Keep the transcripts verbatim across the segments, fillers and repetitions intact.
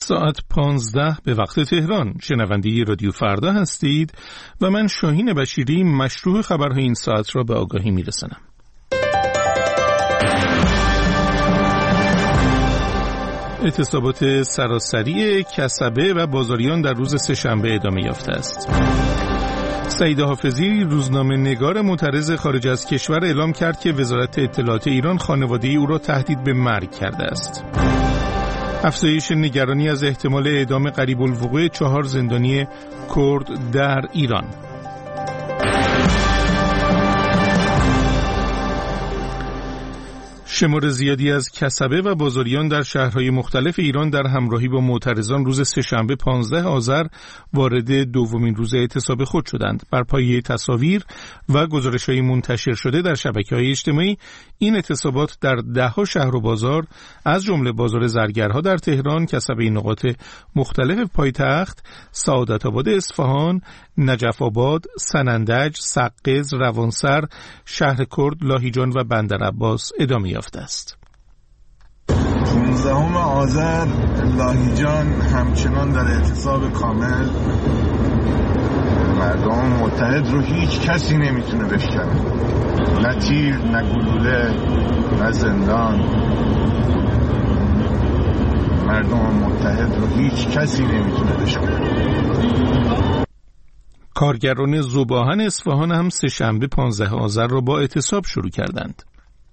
ساعت پانزده به وقت تهران. شنونده رادیو فردا هستید و من شاهین بشیری مشروع خبرهای این ساعت را به آگاهی میرسانم. اعتصابات سراسری کسبه و بازاریان در روز سه‌شنبه ادامه یافته است. سعید حافظی، روزنامه نگار معترض خارج از کشور، اعلام کرد که وزارت اطلاعات ایران خانواده او را تهدید به مرگ کرده است. افزایش نگرانی از احتمال اعدام قریب الوقوع چهار زندانی کرد در ایران. شمار زیادی از کسبه و بازاریان در شهرهای مختلف ایران در همراهی با معترضان روز سه‌شنبه پانزده آذر وارد دومین روز اعتصاب خود شدند. بر پایه تصاویر و گزارش‌های منتشر شده در شبکه‌های اجتماعی، این اعتصابات در ده‌ها شهر و بازار از جمله بازار زرگرها در تهران، کسبه نقاط مختلف پایتخت، سعادت‌آباد اصفهان، نجف آباد، سنندج، سقز، روانسر، شهر کرد، لاهیجان و بندرعباس ادامه یافته است. پانزدهم آذر لاهیجان همچنان در اعتصاب کامل. مردم متحد رو هیچ کسی نمیتونه بشکنه، نه تیر، نه گلوله، نه زندان. مردم متحد رو هیچ کسی نمیتونه بشکنه. کارگران ذوباهن اصفهان هم سه‌شنبه پانزده آذر را با اعتصاب شروع کردند.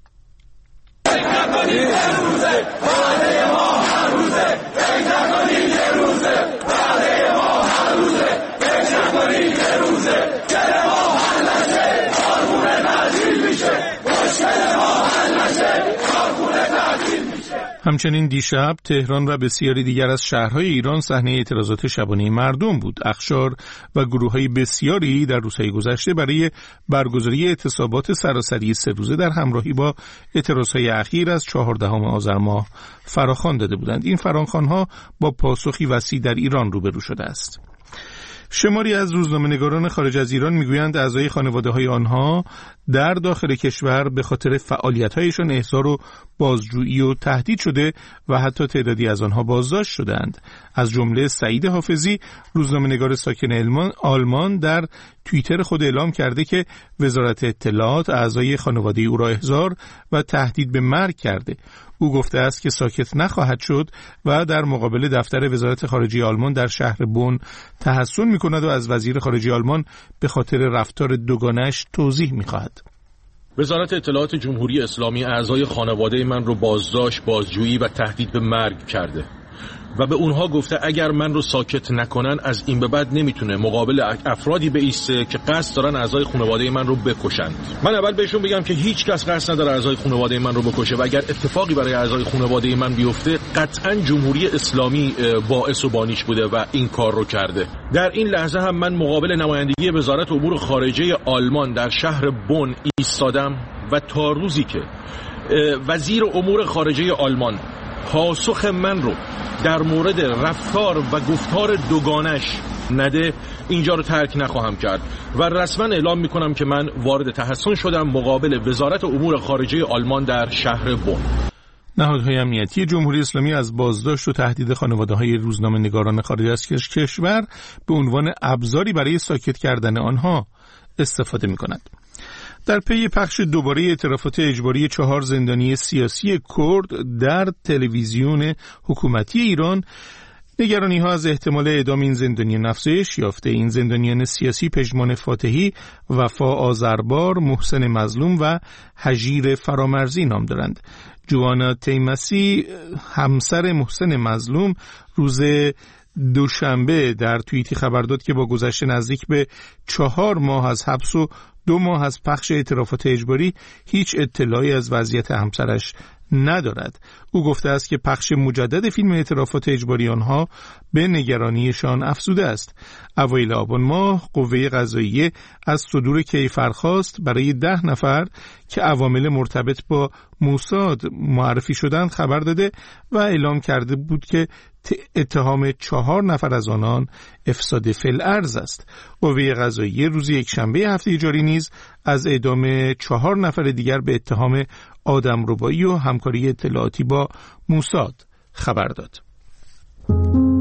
همچنین دیشب تهران و بسیاری دیگر از شهرهای ایران صحنه اعتراضات شبانه مردم بود. اقشار و گروه‌های بسیاری در روزهای گذشته برای برگزاری اعتصابات سراسری سه روزه در همراهی با اعتراضهای اخیر از چهاردهم آذر ماه فراخوان داده بودند. این فراخوان‌ها با پاسخی وسیع در ایران روبرو شده است. شماری از روزنامه‌نگاران خارج از ایران میگویند اعضای خانواده‌های آنها در داخل کشور به خاطر فعالیت‌هایشان احضار و بازجویی و تهدید شده و حتی تعدادی از آنها بازداشت شدند. از جمله سعید حافظی، روزنامه‌نگار ساکن آلمان، در توییتر خود اعلام کرده که وزارت اطلاعات اعضای خانواده او را احضار و تهدید به مرگ کرده. او گفته است که ساکت نخواهد شد و در مقابل دفتر وزارت خارجه آلمان در شهر بن تحسن می‌کند و از وزیر خارجه آلمان به خاطر رفتار دوگانه‌اش توضیح می‌خواهد. وزارت اطلاعات جمهوری اسلامی اعضای خانواده من رو بازداشت، بازجویی و تهدید به مرگ کرده و به اونها گفته اگر من رو ساکت نکنن از این به بعد نمیتونه مقابل افرادی بایسته که قصد دارن اعضای خانواده من رو بکشند. من اول بهشون بگم که هیچ کس قصد نداره اعضای خانواده من رو بکشه و اگر اتفاقی برای اعضای خانواده من بیفته قطعا جمهوری اسلامی باعث و بانیش بوده و این کار رو کرده. در این لحظه هم من مقابل نمایندگی وزارت امور خارجه آلمان در شهر بن ایستادم و تا روزی که وزیر امور خارجه آلمان پاسخ من رو در مورد رفتار و گفتار دوگانش نده اینجا رو ترک نخواهم کرد و رسما اعلام میکنم که من وارد تحصن شدم مقابل وزارت امور خارجه آلمان در شهر بن. نهادهای امنیتی جمهوری اسلامی از بازداشت و تهدید خانواده‌های روزنامه‌نگاران خارج از کشور به عنوان ابزاری برای ساکت کردن آنها استفاده می‌کند. در پی پخش دوباره اعترافات اجباری چهار زندانی سیاسی کرد در تلویزیون حکومتی ایران، نگرانی ها از احتمال اعدام این زندانیان افزایش یافته. این زندانیان سیاسی پژمان فاتحی، وفا آذربار، محسن مظلوم و هژیر فرامرزی نام دارند. جوانا تیمسی، همسر محسن مظلوم، روز دوشنبه در توییتی خبر داد که با گذشت نزدیک به چهار ماه از حبس و دو ماه از پخش اعترافات اجباری هیچ اطلاعی از وضعیت همسرش ندارد. او گفته است که پخش مجدد فیلم اعترافات اجباری آنها به نگرانیشان افزوده است. اوایل آبان ماه قوه قضاییه از صدور کیفرخواست برای ده نفر که عوامل مرتبط با موساد معرفی شدند خبر داده و اعلام کرده بود که اتهام چهار نفر از آنان افساد فی‌الارض است. قوه قضاییه روز یکشنبه هفته جاری نیز از اعدام چهار نفر دیگر به اتهام آدمربایی و همکاری اطلاعاتی با موساد خبر داد.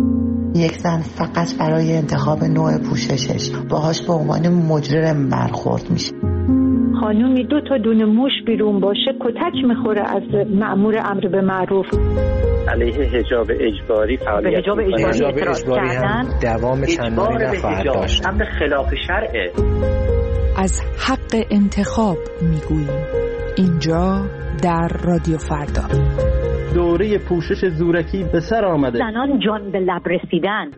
یک زن فقط برای انتخاب نوع پوششش باهاش به عنوان مجرم برخورد میشه. خانومی دو تا دونه موش بیرون باشه کتک میخوره از مأمور امر به معروف. علیه حجاب اجباری فعالیت حجاب اجباری اعتراض کردن دوام چندانی نخواهد داشت. امر خلاف شرعه. از حق انتخاب میگوییم اینجا در رادیو فردا. دوره پوشش زورکی به سر آمده. زنان جان به لب رسیدن.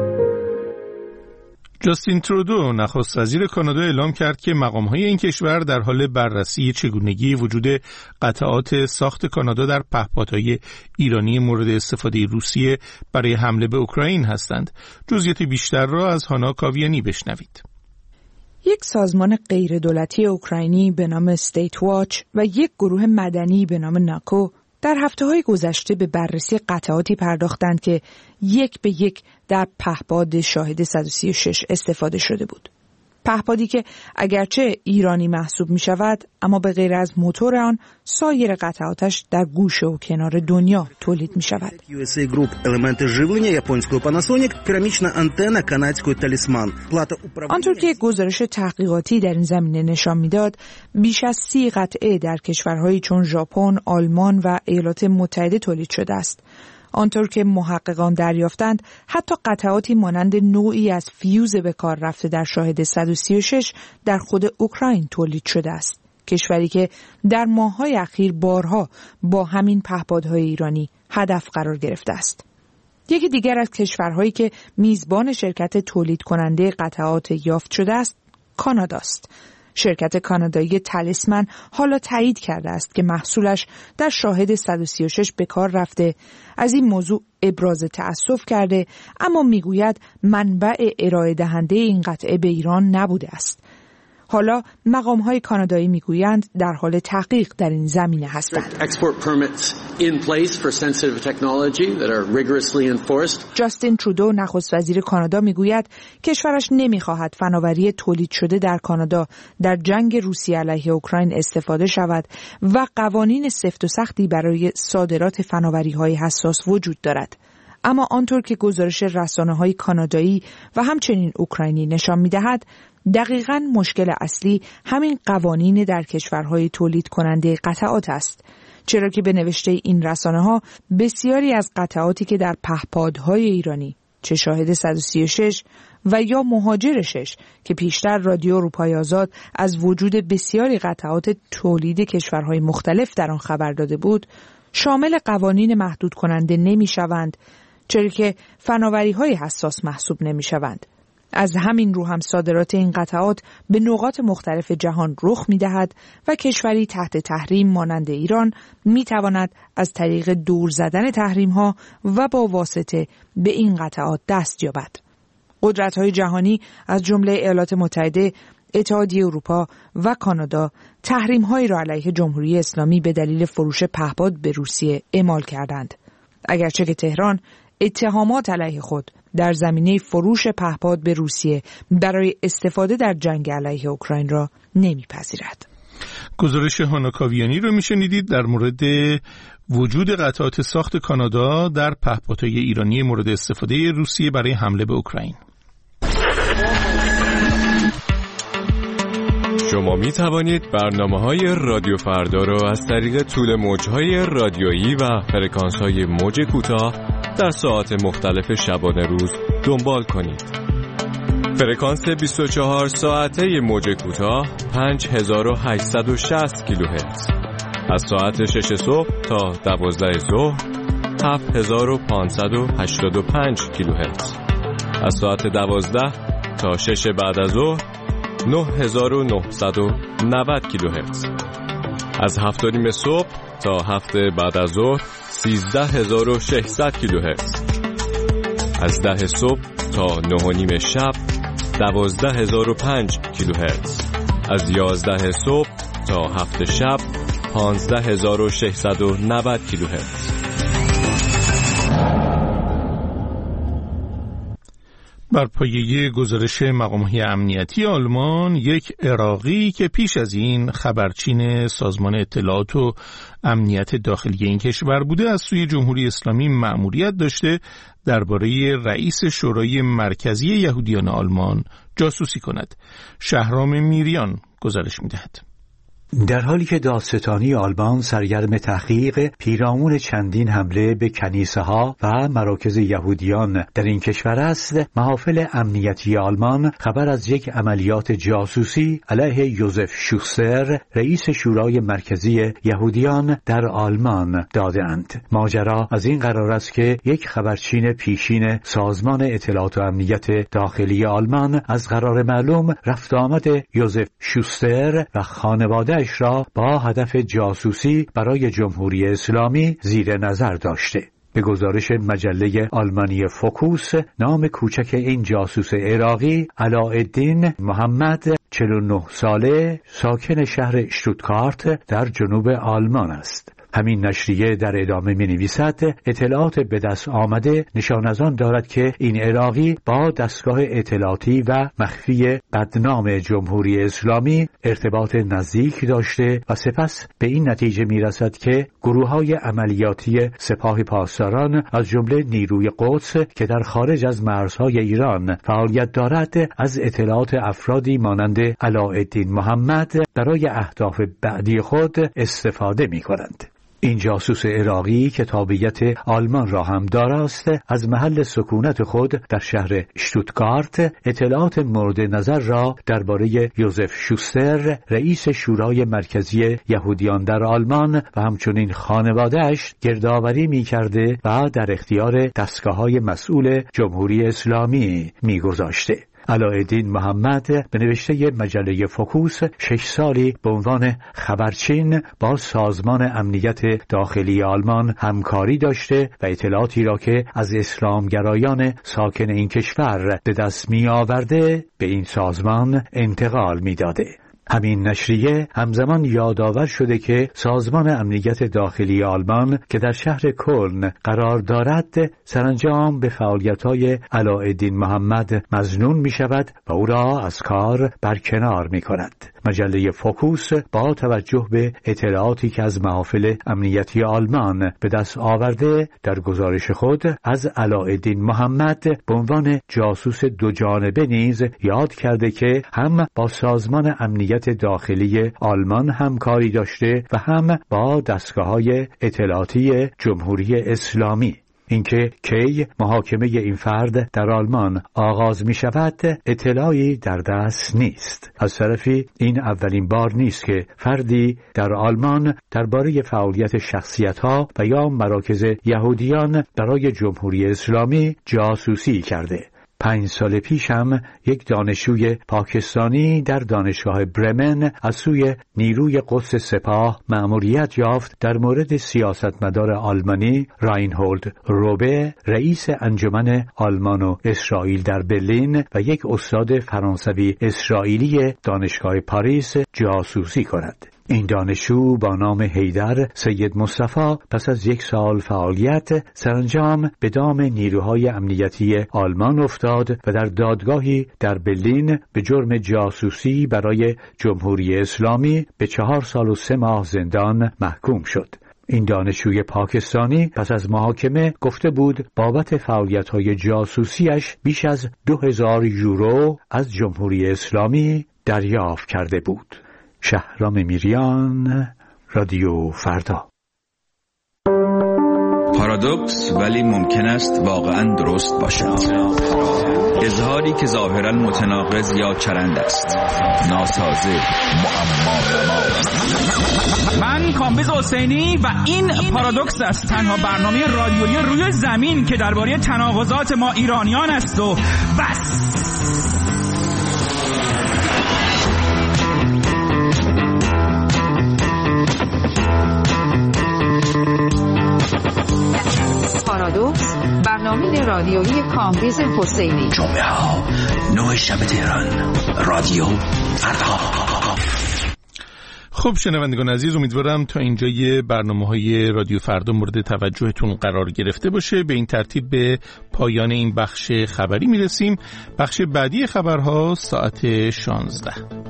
جاستین ترودو نخست وزیر کانادا اعلام کرد که مقام‌های این کشور در حال بررسی چگونگی وجود قطعات ساخت کانادا در پهپادهای ایرانی مورد استفاده روسیه برای حمله به اوکراین هستند. جزئیات بیشتر را از هانا کاویانی بشنوید. یک سازمان غیردولتی اوکراینی به نام استیت واچ و یک گروه مدنی به نام ناکو در هفته‌های گذشته به بررسی قطعاتی پرداختند که یک به یک در پهپاد شاهد صد و سی و شش استفاده شده بود. پهپادی که اگرچه ایرانی محسوب می شود اما به غیر از موتور آن سایر قطعاتش در گوشه و کنار دنیا تولید می شود. یو اس ای Group елементи живлення японського Panasonic, керамічна антена канадської Talisman. آنطور که گزارش تحقیقاتی در این زمینه نشان میداد بیش از سی قطعه در کشورهایی چون ژاپن، آلمان و ایالات متحده تولید شده است. آنطور که محققان دریافتند حتی قطعاتی مانند نوعی از فیوز به کار رفته در شاهد صد و سی و شش در خود اوکراین تولید شده است. کشوری که در ماه‌های اخیر بارها با همین پهپادهای ایرانی هدف قرار گرفته است. یکی دیگر از کشورهایی که میزبان شرکت تولید کننده قطعات یافت شده است کانادا است. شرکت کانادایی تالیسمن حالا تایید کرده است که محصولش در شاهد صد و سی و شش به کار رفته. از این موضوع ابراز تأسف کرده اما میگوید منبع ارائه دهنده این قطعه به ایران نبوده است. حالا مقام‌های کانادایی میگویند در حال تحقیق در این زمینه هستند. جاستین ترودو نخست وزیر کانادا میگوید کشورش نمیخواهد فناوری تولید شده در کانادا در جنگ روسیه علیه اوکراین استفاده شود و قوانین سفت و سختی برای صادرات فناوری‌های حساس وجود دارد. اما آنطور که گزارش رسانه‌های کانادایی و همچنین اوکراینی نشان می‌دهد دقیقاً مشکل اصلی همین قوانین در کشورهای تولید کننده قطعات است، چرا که به نوشته این رسانه‌ها بسیاری از قطعاتی که در پهپادهای ایرانی چه شاهد صد و سی و شش و یا مهاجر شش که پیشتر رادیو اروپای آزاد از وجود بسیاری قطعات تولید کشورهای مختلف در آن خبر داده بود شامل قوانین محدود کننده نمی‌شوند، چرا که فناوری‌های حساس محسوب نمی‌شوند. از همین رو هم صادرات این قطعات به نقاط مختلف جهان رخ می‌دهد و کشوری تحت تحریم مانند ایران می‌تواند از طریق دور زدن تحریم‌ها و با واسطه به این قطعات دست یابد. قدرت‌های جهانی از جمله ایالات متحده، اتحادیه اروپا و کانادا تحریم‌هایی را علیه جمهوری اسلامی به دلیل فروش پهپاد به روسیه اعمال کردند. اگرچه که تهران اتهامات علیه خود در زمینه فروش پهپاد به روسیه برای استفاده در جنگ علیه اوکراین را نمیپذیرد. گزارش هانا کاویانی رو میشنیدید در مورد وجود قطعات ساخت کانادا در پهپادهای ایرانی مورد استفاده روسیه برای حمله به اوکراین. شما می توانید برنامه‌های رادیو فردا را از طریق طول موج‌های رادیویی و فرکانس‌های موج کوتاه در ساعات مختلف شبانه روز دنبال کنید. فرکانس بیست و چهار ساعته موج کوتاه پنج هزار و هشتصد و شصت کیلوهرتز از ساعت شش صبح تا دوازده ظهر هفت هزار و پانصد و هشتاد و پنج کیلوهرتز از ساعت دوازده تا شش بعد از ظهر نه هزار و نهصد و نود کیلوهرتز از هفت و نیم صبح تا هفت بعد از ظهر سیزده هزار و ششصد کیلوهرتز از ده صبح تا نه و نیم شب دوازده هزار و پنج کیلوهرتز از یازده صبح تا هفت شب پانزده هزار و ششصد و نود کیلوهرتز. بر پایه گزارش مقام‌های امنیتی آلمان، یک عراقی که پیش از این خبرچین سازمان اطلاعات و امنیت داخلی این کشور بوده از سوی جمهوری اسلامی مأموریت داشته درباره رئیس شورای مرکزی یهودیان آلمان جاسوسی کند. شهرام میریان گزارش می‌دهد. در حالی که دادستانی آلمان سرگرم تحقیق پیرامون چندین حمله به کنیسه‌ها و مراکز یهودیان در این کشور است، محافل امنیتی آلمان خبر از یک عملیات جاسوسی علیه یوزف شوستر، رئیس شورای مرکزی یهودیان در آلمان دادند. ماجرا از این قرار است که یک خبرچین پیشین سازمان اطلاعات و امنیت داخلی آلمان از قرار معلوم رفت آمد یوزف شوستر و خانواده اش را با هدف جاسوسی برای جمهوری اسلامی زیر نظر داشته. به گزارش مجله آلمانی فوکوس، نام کوچک این جاسوس عراقی علاءالدین محمد، چهل و نه ساله، ساکن شهر اشتوتگارت در جنوب آلمان است. همین نشریه در ادامه می نویسد اطلاعات به دست آمده نشان از آن دارد که این عراقی با دستگاه اطلاعاتی و مخفی بدنام جمهوری اسلامی ارتباط نزدیک داشته و سپس به این نتیجه می رسد که گروه‌های عملیاتی سپاه پاسداران از جمله نیروی قدس که در خارج از مرزهای ایران فعالیت دارد از اطلاعات افرادی مانند علاءالدین محمد برای اهداف بعدی خود استفاده می کنند. این جاسوس عراقی که تابعیت آلمان را هم دارست از محل سکونت خود در شهر اشتوتگارت اطلاعات مورد نظر را درباره یوزف شوستر، رئیس شورای مرکزی یهودیان در آلمان و همچنین خانواده‌اش گردآوری می‌کرده و در اختیار دستگاه‌های مسئول جمهوری اسلامی می‌گذاشته. علاءالدین محمد به نوشته مجله فوکوس شش سالی به عنوان خبرچین با سازمان امنیت داخلی آلمان همکاری داشته و اطلاعاتی را که از اسلامگرایان ساکن این کشور به دست می آورده به این سازمان انتقال می داده. همین نشریه همزمان یادآور شده که سازمان امنیت داخلی آلمان که در شهر کلن قرار دارد سرانجام به فعالیت‌های علاءالدین محمد مظنون می شود و او را از کار برکنار می کند. مجله فوکوس با توجه به اطلاعاتی که از محافل امنیتی آلمان به دست آورده در گزارش خود از علاءالدین محمد به عنوان جاسوس دو جانبه نیز یاد کرده که هم با سازمان امنیت داخلی آلمان همکاری داشته و هم با دستگاه‌های اطلاعاتی جمهوری اسلامی. اینکه کی محاکمه این فرد در آلمان آغاز می شود اطلاعی در دست نیست. از طرفی این اولین بار نیست که فردی در آلمان درباره فعالیت شخصیت‌ها و یا مراکز یهودیان برای جمهوری اسلامی جاسوسی کرده. پنج سال پیش هم یک دانشجوی پاکستانی در دانشگاه برمن از سوی نیروی قدس سپاه مأموریت یافت در مورد سیاستمدار آلمانی راینهولد روبه، رئیس انجمن آلمان و اسرائیل در برلین و یک استاد فرانسوی اسرائیلی دانشگاه پاریس جاسوسی کند. این دانشجو با نام حیدر سید مصطفی پس از یک سال فعالیت سرانجام به دام نیروهای امنیتی آلمان افتاد و در دادگاهی در برلین به جرم جاسوسی برای جمهوری اسلامی به چهار سال و سه ماه زندان محکوم شد. این دانشجوی پاکستانی پس از محاکمه گفته بود بابت فعالیت‌های جاسوسیش بیش از دو هزار یورو از جمهوری اسلامی دریافت کرده بود. شهرام میریان، رادیو فردا. پارادوکس ولی ممکن است واقعا درست باشد. اظهاری که ظاهرا متناقض یا چرند است، ناسازه، معما. من کامبیز حسینی و این پارادوکس است، تنها برنامه رادیویی روی زمین که درباره تناقضات ما ایرانیان است و بس. پارادوکس، برنامه رادیویی کامبیز حسینی. جمعه ها نه شب تهران، رادیو فردا. خب شنوندگان عزیز، امیدوارم تا اینجای برنامه‌های رادیو فردا مورد توجهتون قرار گرفته باشه. به این ترتیب به پایان این بخش خبری میرسیم. بخش بعدی خبرها ساعت شانزده.